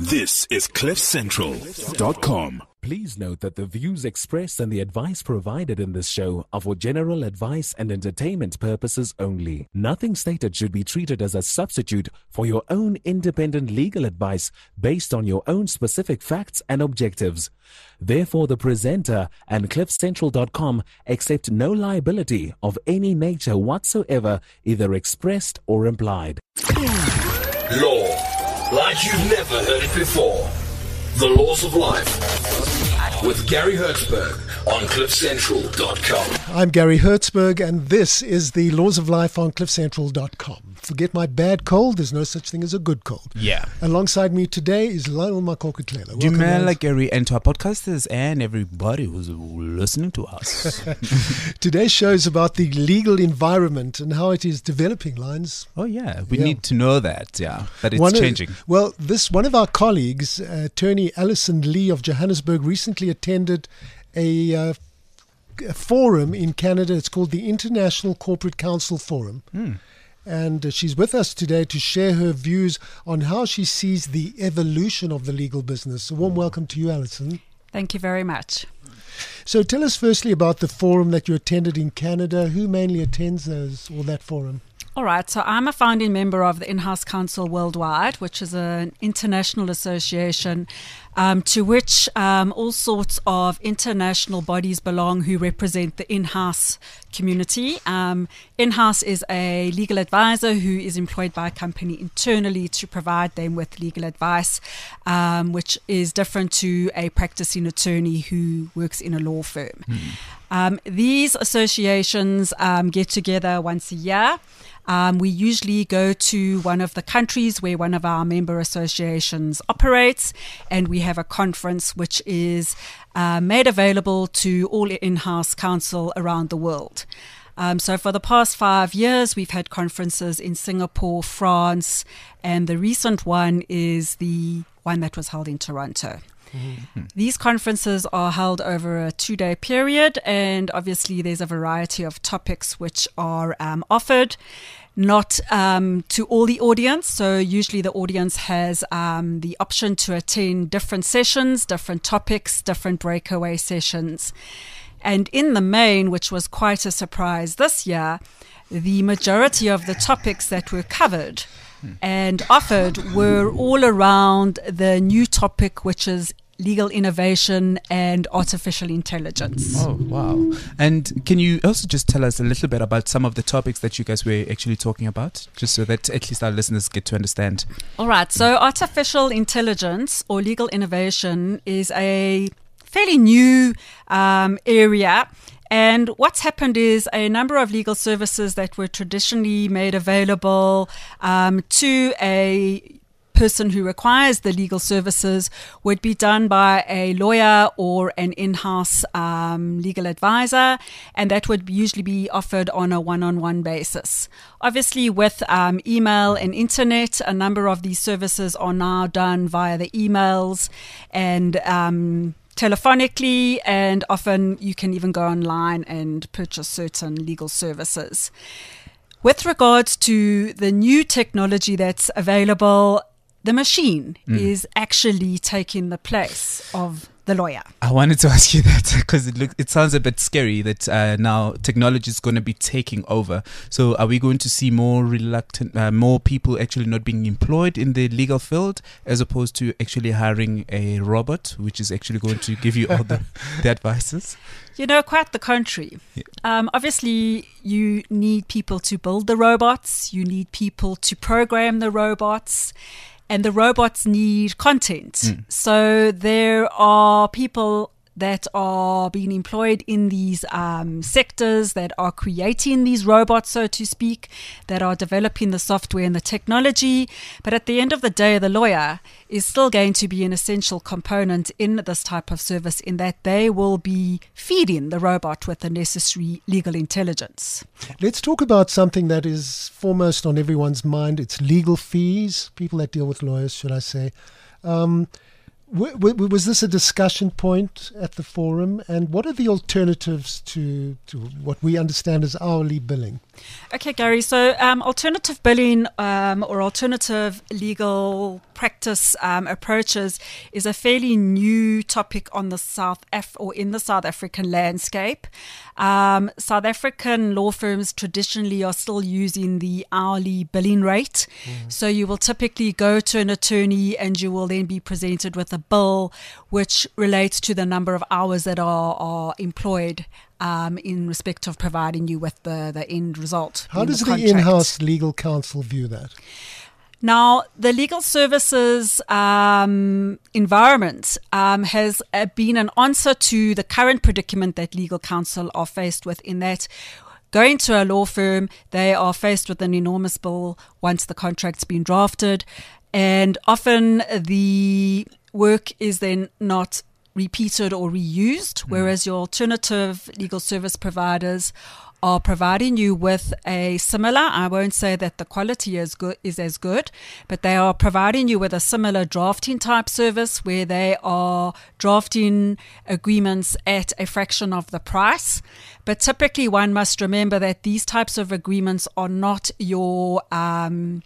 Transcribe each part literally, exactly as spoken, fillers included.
This is cliff central dot com. Please note that the views expressed and the advice provided in this show are for general advice and entertainment purposes only. Nothing stated should be treated as a substitute for your own independent legal advice based on your own specific facts and objectives. Therefore, the presenter and cliff central dot com accept no liability of any nature whatsoever, either expressed or implied. Law, like you've never heard it before. The Laws of Life with Gary Hertzberg on cliff central dot com. I'm Gary Hertzberg, and this is the Laws of Life on cliff central dot com. Forget my bad cold, there's no such thing as a good cold. Yeah. Alongside me today is Lionel Makokutlela. Dumela Gary, and to our podcasters and everybody who's listening to us. Today's show is about the legal environment and how it is developing, Lions. Oh yeah, we Yeah. need to know that, yeah, that it's One of- changing. well, this one of our colleagues, uh, attorney Alison Lee of Johannesburg, recently attended a, uh, a forum in Canada. It's called the International Corporate Council Forum. Hmm. And uh, she's with us today to share her views on how she sees the evolution of the legal business. A warm welcome to you, Alison. Thank you very much. So tell us firstly about the forum that you attended in Canada. Who mainly attends those or that forum? All right, so I'm a founding member of the In-House Council Worldwide, which is an international association um, to which um, all sorts of international bodies belong who represent the in-house community. Um, in-house is a legal advisor who is employed by a company internally to provide them with legal advice, um, which is different to a practicing attorney who works in a law firm. Mm. Um, these associations um, get together once a year. Um, we usually go to one of the countries where one of our member associations operates, and we have a conference which is uh, made available to all in-house counsel around the world. Um, so for the past five years, we've had conferences in Singapore, France, and the recent one is the one that was held in Toronto. Mm-hmm. These conferences are held over a two-day period, and obviously there's a variety of topics which are um, offered, not um, to all the audience. So usually the audience has um, the option to attend different sessions, different topics, different breakaway sessions. And in the main, which was quite a surprise this year, the majority of the topics that were covered and offered were all around the new topic, which is legal innovation and artificial intelligence. Oh, wow. And can you also just tell us a little bit about some of the topics that you guys were actually talking about, just so that at least our listeners get to understand? All right. So artificial intelligence or legal innovation is a fairly new um, area. And what's happened is a number of legal services that were traditionally made available um, to a person who requires the legal services would be done by a lawyer or an in-house um, legal advisor, and that would usually be offered on a one-on-one basis. Obviously, with um, email and internet, a number of these services are now done via the emails and um telephonically, and often you can even go online and purchase certain legal services. With regards to the new technology that's available, the machine mm. is actually taking the place of the lawyer. I wanted to ask you that because it look, it sounds a bit scary that uh, now technology is going to be taking over. So are we going to see more reluctant, uh, more people actually not being employed in the legal field as opposed to actually hiring a robot, which is actually going to give you all the, the advices? You know, quite the contrary. Yeah. Um, obviously, you need people to build the robots. You need people to program the robots. And the robots need content. Mm. So there are people that are being employed in these um, sectors that are creating these robots, so to speak, that are developing the software and the technology. But at the end of the day, the lawyer is still going to be an essential component in this type of service, in that they will be feeding the robot with the necessary legal intelligence. Let's talk about something that is foremost on everyone's mind. It's legal fees, people that deal with lawyers, should I say. Um, W- w- was this a discussion point at the forum? And what are the alternatives to, to what we understand as hourly billing? Okay, Gary. So um, alternative billing um, or alternative legal practice um, approaches is a fairly new topic on the South Af- or in the South African landscape. Um, South African law firms traditionally are still using the hourly billing rate. Mm. So you will typically go to an attorney and you will then be presented with a bill which relates to the number of hours that are, are employed um, in respect of providing you with the, the end result. How does the, the in-house legal counsel view that? Now, the legal services um, environment um, has uh, been an answer to the current predicament that legal counsel are faced with, in that going to a law firm, they are faced with an enormous bill once the contract's been drafted, and often the work is then not repeated or reused, mm. whereas your alternative legal service providers are providing you with a similar, I won't say that the quality is good is as good, but they are providing you with a similar drafting type service where they are drafting agreements at a fraction of the price. But typically one must remember that these types of agreements are not your um,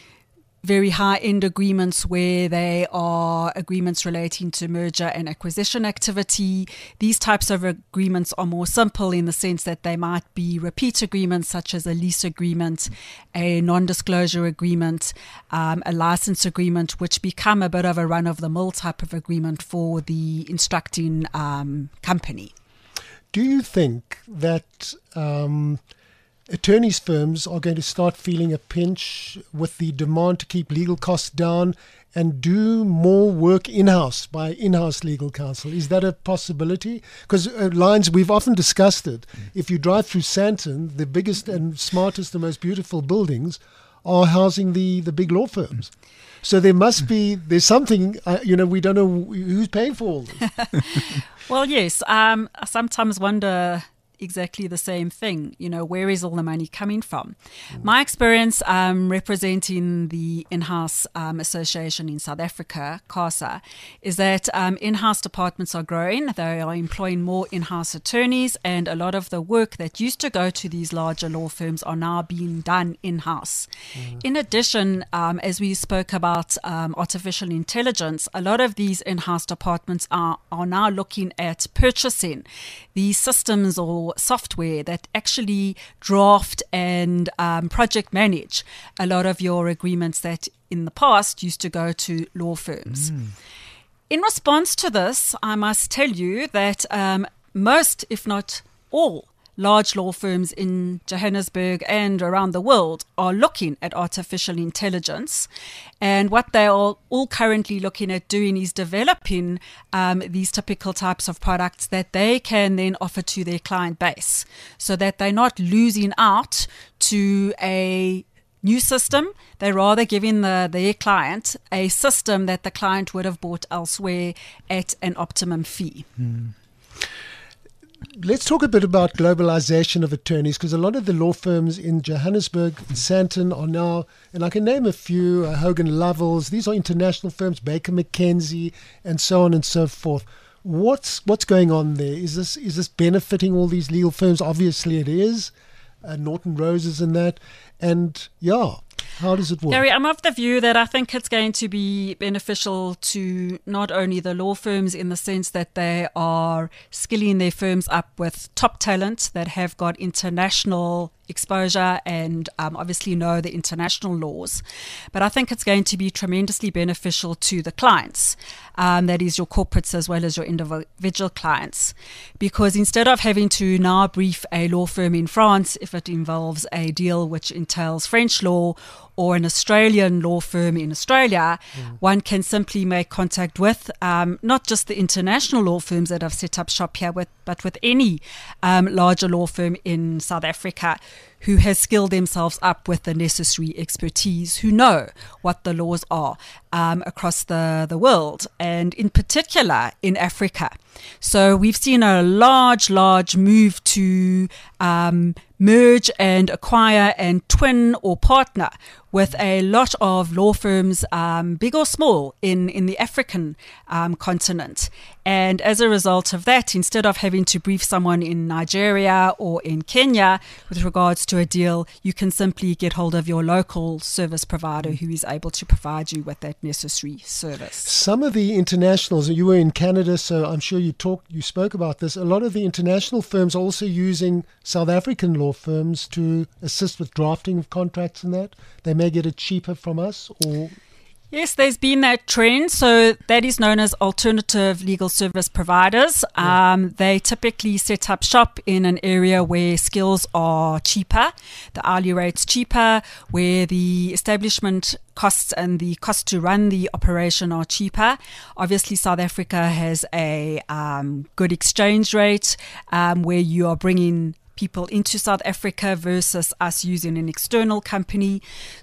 very high-end agreements where they are agreements relating to merger and acquisition activity. These types of agreements are more simple in the sense that they might be repeat agreements such as a lease agreement, a non-disclosure agreement, um, a license agreement, which become a bit of a run-of-the-mill type of agreement for the instructing um, company. Do you think that Um attorneys' firms are going to start feeling a pinch with the demand to keep legal costs down and do more work in-house by in-house legal counsel? Is that a possibility? Because uh, lines, we've often discussed it. If you drive through Sandton, the biggest and smartest and most beautiful buildings are housing the, the big law firms. So there must be, there's something, uh, you know, we don't know who's paying for all this. Well, yes. Um, I sometimes wonder exactly the same thing. You know, where is all the money coming from? Mm. My experience um, representing the in-house um, association in South Africa, CASA, is that um, in-house departments are growing. They are employing more in-house attorneys, and a lot of the work that used to go to these larger law firms are now being done in-house. Mm. In addition, um, as we spoke about um, artificial intelligence, a lot of these in-house departments are, are now looking at purchasing these systems or software that actually draft and um, project manage a lot of your agreements that in the past used to go to law firms. Mm. In response to this, I must tell you that um, most, if not all, large law firms in Johannesburg and around the world are looking at artificial intelligence. And what they are all currently looking at doing is developing um, these typical types of products that they can then offer to their client base, so that they're not losing out to a new system. They're rather giving the, their client a system that the client would have bought elsewhere at an optimum fee. Hmm. Let's talk a bit about globalization of attorneys, because a lot of the law firms in Johannesburg, Sandton are now, and I can name a few, uh, Hogan Lovells, these are international firms, Baker McKenzie, and so on and so forth. What's what's going on there? Is this is this benefiting all these legal firms? Obviously it is. Uh, Norton Roses and that. And yeah, how does it work? Gary, I'm of the view that I think it's going to be beneficial to not only the law firms in the sense that they are skilling their firms up with top talent that have got international exposure and um, obviously know the international laws. But I think it's going to be tremendously beneficial to the clients, um, that is your corporates as well as your individual clients, because instead of having to now brief a law firm in France if it involves a deal which entails French law, or an Australian law firm in Australia, mm. one can simply make contact with um, not just the international law firms that have set up shop here, with, but with any um, larger law firm in South Africa who has skilled themselves up with the necessary expertise, who know what the laws are um, across the, the world, and in particular in Africa. So we've seen a large, large move to um, merge and acquire and twin or partner with a lot of law firms, um, big or small, in, in the African um, continent. And as a result of that, instead of having to brief someone in Nigeria or in Kenya with regards to a deal, you can simply get hold of your local service provider who is able to provide you with that necessary service. Some of the internationals, you were in Canada, so I'm sure you talked, you spoke about this. A lot of the international firms are also using South African law firms to assist with drafting of contracts and that. They may get it cheaper from us, or... Yes, there's been that trend. So that is known as alternative legal service providers. Yeah. Um, they typically set up shop in an area where skills are cheaper, the hourly rate's cheaper, where the establishment costs and the cost to run the operation are cheaper. Obviously, South Africa has a um, good exchange rate um, where you are bringing people into South Africa versus us using an external company.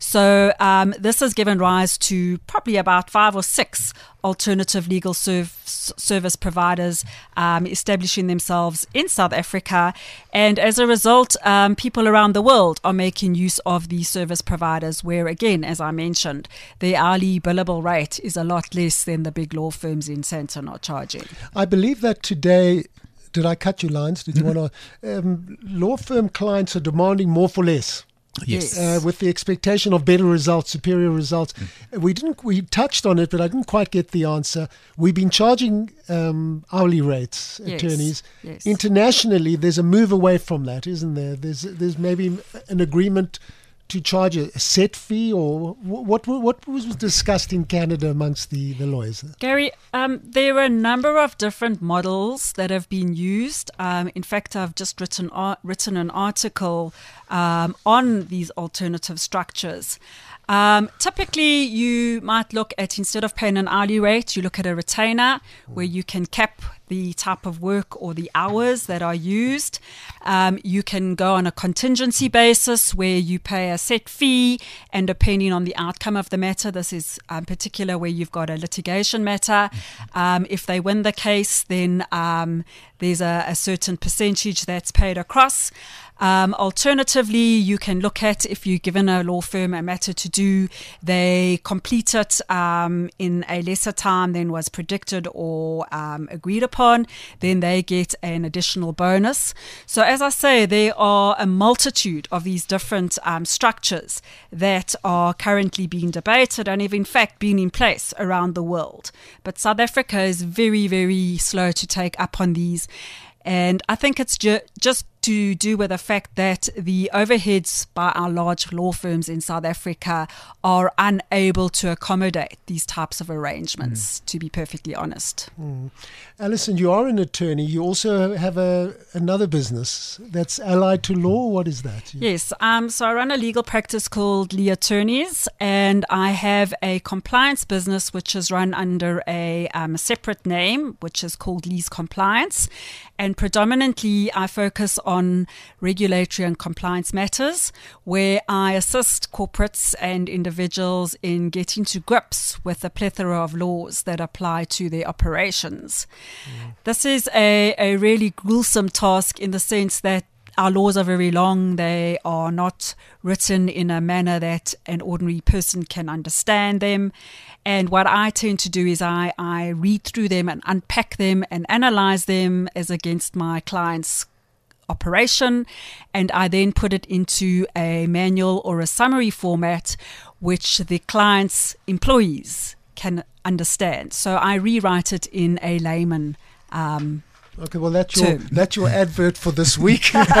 So um, this has given rise to probably about five or six alternative legal serv- service providers um, establishing themselves in South Africa. And as a result, um, people around the world are making use of these service providers where, again, as I mentioned, the hourly billable rate is a lot less than the big law firms in Sandton are charging. I believe that today... Did I cut you lines? Did you mm-hmm. want to? Um, law firm clients are demanding more for less. Yes. Uh, with the expectation of better results, superior results. Mm. We didn't. We touched on it, but I didn't quite get the answer. We've been charging um, hourly rates, yes. attorneys. Yes. Internationally, there's a move away from that, isn't there? There's there's maybe an agreement to charge a set fee, or what what was discussed in Canada amongst the, the lawyers? Gary, um, there are a number of different models that have been used. Um, in fact, I've just written uh, written an article um, on these alternative structures. Um, typically, you might look at, instead of paying an hourly rate, you look at a retainer where you can cap the type of work or the hours that are used. Um, you can go on a contingency basis where you pay a set fee, and depending on the outcome of the matter, this is um, particular where you've got a litigation matter. Um, if they win the case, then um, there's a, a certain percentage that's paid across. Um, alternatively, you can look at, if you're given a law firm a matter to do, they complete it um, in a lesser time than was predicted or um, agreed upon, then they get an additional bonus. So as I say, there are a multitude of these different um, structures that are currently being debated and have in fact been in place around the world. But South Africa is very, very slow to take up on these. And I think it's ju- just to do with the fact that the overheads by our large law firms in South Africa are unable to accommodate these types of arrangements, mm. to be perfectly honest. Mm. Alison, you are an attorney. You also have a another business that's allied to law. What is that? Yes. Um, so I run a legal practice called Lee Attorneys, and I have a compliance business which is run under a um, separate name, which is called Lee's Compliance. And predominantly I focus on regulatory and compliance matters, where I assist corporates and individuals in getting to grips with the plethora of laws that apply to their operations. Mm. This is a, a really gruesome task in the sense that our laws are very long. They are not written in a manner that an ordinary person can understand them. And what I tend to do is I, I read through them and unpack them and analyze them as against my client's operation. And I then put it into a manual or a summary format which the client's employees can understand. So I rewrite it in a layman um Okay, well, that's your, that's your advert for this week. uh,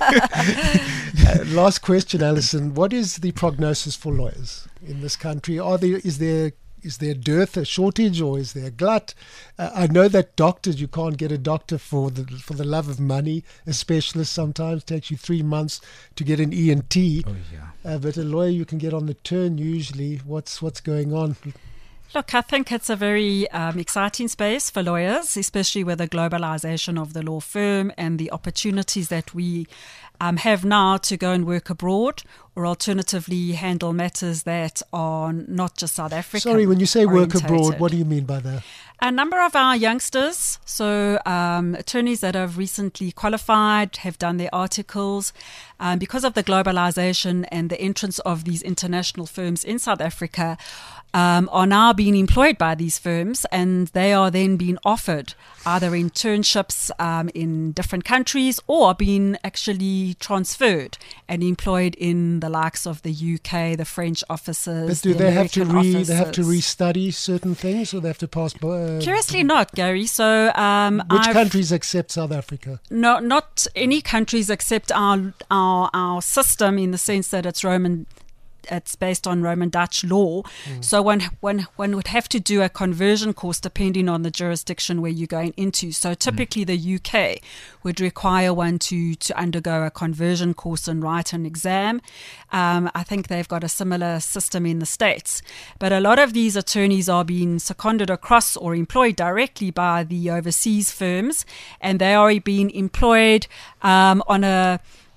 last question, Alison. What is the prognosis for lawyers in this country? Are there, is there is there a dearth, a shortage, or is there a glut? Uh, I know that doctors, you can't get a doctor for the for the love of money. A specialist sometimes takes you three months to get an E N T. Oh, yeah. Uh, but a lawyer you can get on the turn usually. What's what's going on? Look, I think it's a very um, exciting space for lawyers, especially with the globalization of the law firm and the opportunities that we um, have now to go and work abroad, or alternatively handle matters that are not just South African. Sorry, when you say work orientated. abroad, what do you mean by that? A number of our youngsters, so um, attorneys that have recently qualified, have done their articles. Um, because of the globalization and the entrance of these international firms in South Africa, um, are now being employed by these firms, and they are then being offered either internships um, in different countries or being actually transferred and employed in the likes of the U K, the French offices. But do the they have to American re? They have to offices. restudy certain things, or they have to pass? Uh, Curiously not, Gary. So, um, which I've, countries accept South Africa? No, not any countries except our our our system, in the sense that it's Roman. It's based on Roman Dutch law. Mm. So one, one, one would have to do a conversion course depending on the jurisdiction where you're going into. So typically mm. the U K would require one to, to undergo a conversion course and write an exam. Um, I think they've got a similar system in the States. But a lot of these attorneys are being seconded across or employed directly by the overseas firms, and they are being employed um, on a,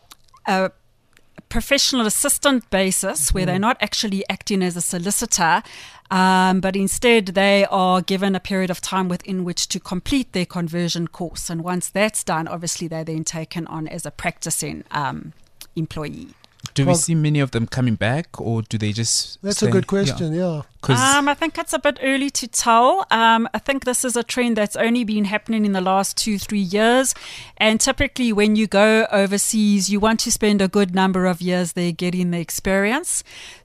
a professional assistant basis, where they're not actually acting as a solicitor, um, but instead they are given a period of time within which to complete their conversion course. And once that's done, obviously they're then taken on as a practicing um, employee. Do Well, we see many of them coming back, or do they just That's stay? a good question. Yeah. 'Cause Um, I think it's a bit early to tell. Um, I think this is a trend that's only been happening in the last two, three years. And typically when you go overseas, you want to spend a good number of years there getting the experience.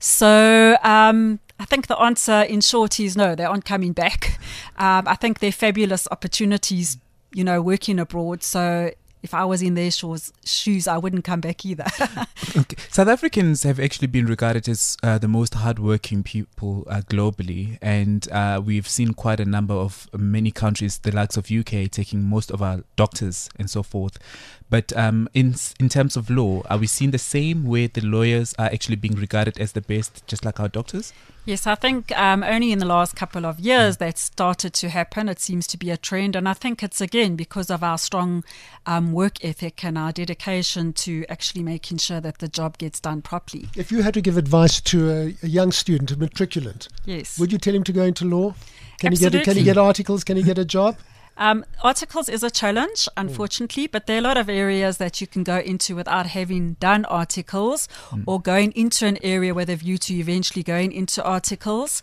So um, I think the answer in short is no, they aren't coming back. Um, I think they're fabulous opportunities, you know, working abroad. So if I was in their shoes, shoes I wouldn't come back either. Okay. South Africans have actually been regarded as uh, the most hardworking people uh, globally, and uh, we've seen quite a number of many countries, the likes of U K, taking most of our doctors and so forth. But um, in in terms of law, are we seeing the same, where the lawyers are actually being regarded as the best, just like our doctors? Yes, I think um, only in the last couple of years that started to happen. It seems to be a trend, and I think it's again because of our strong um, work ethic and our dedication to actually making sure that the job gets done properly. If you had to give advice to a, a young student, a matriculant, Yes. would you tell him to go into law? Can he get? A, can he Absolutely. get articles? Can he get a job? Um, articles is a challenge, unfortunately, but there are a lot of areas that you can go into without having done articles mm. or going into an area with a view to eventually going into articles.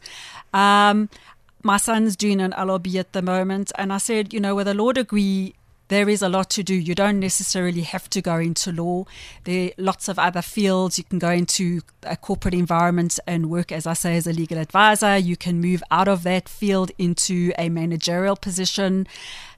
Um, my son's doing an L L B at the moment, and I said, you know, with a law degree, there is a lot to do. You don't necessarily have to go into law. There are lots of other fields. You can go into a corporate environment and work, as I say, as a legal advisor. You can move out of that field into a managerial position.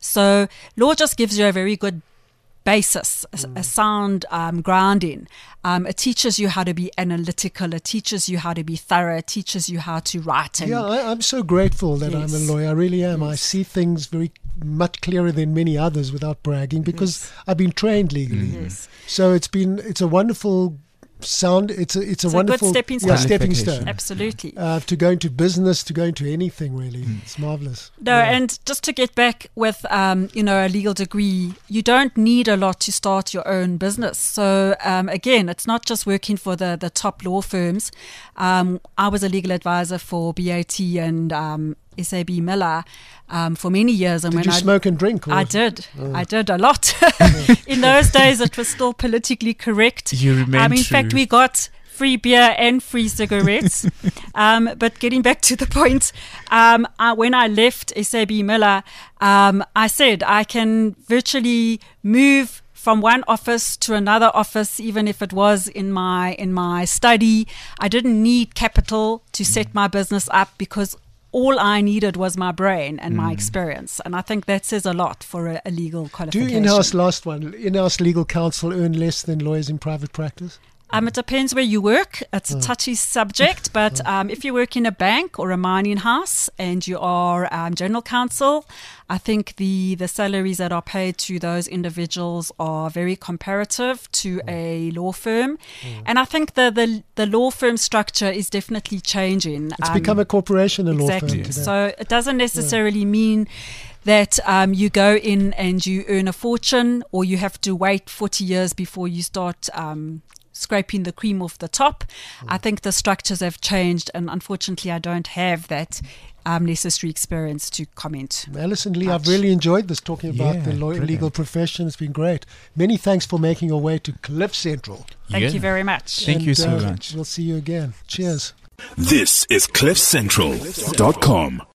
So law just gives you a very good basis, a, a sound um, grounding. Um, it teaches you how to be analytical. It teaches you how to be thorough. It teaches you how to write. And Yeah, I, I'm so grateful that I'm a Yes. lawyer. I really am. I Yes. see things very much clearer than many others, without bragging, because Yes. I've been trained legally. Yes. So it's been it's a wonderful sound. It's a it's a It's a good wonderful stepping yeah, stone. stepping Qualification. stone. Absolutely. Uh, to go into business, to go into anything really. It's marvelous. No, Yeah. and just to get back with, um, you know, a legal degree, you don't need a lot to start your own business. So, um, again, it's not just working for the, the top law firms. Um, I was a legal advisor for B A T and um, S A B Miller um, for many years. And Did when you I smoke and drink? Or? I did. I did a lot. In those days, it was still politically correct. You remain Um, in true. fact, we got free beer and free cigarettes. um, but getting back to the point, um, I, when I left S A B Miller, um, I said I can virtually move from one office to another office, even if it was in my in my study. I didn't need capital to set my business up, because all I needed was my brain and my experience. And I think that says a lot for a, a legal Do qualification. in-house last one? In-house legal counsel earn less than lawyers in private practice? Um, it depends where you work. It's a touchy subject, but um, if you work in a bank or a mining house and you are um, general counsel, I think the, the salaries that are paid to those individuals are very comparative to a law firm. And I think the, the, the law firm structure is definitely changing. It's Um, become a corporation, a law Exactly. firm today. So it doesn't necessarily mean that um, you go in and you earn a fortune, or you have to wait forty years before you start um, scraping the cream off the top. I think the structures have changed, and unfortunately I don't have that um, necessary experience to comment. Alison Lee, much. I've really enjoyed this, talking about Yeah, the law- brilliant. legal profession. It's been great. Many thanks for making your way to Cliff Central. Thank Yeah. you very much. Thank you And, so uh, much. We'll see you again. Cheers. This is cliff central dot com.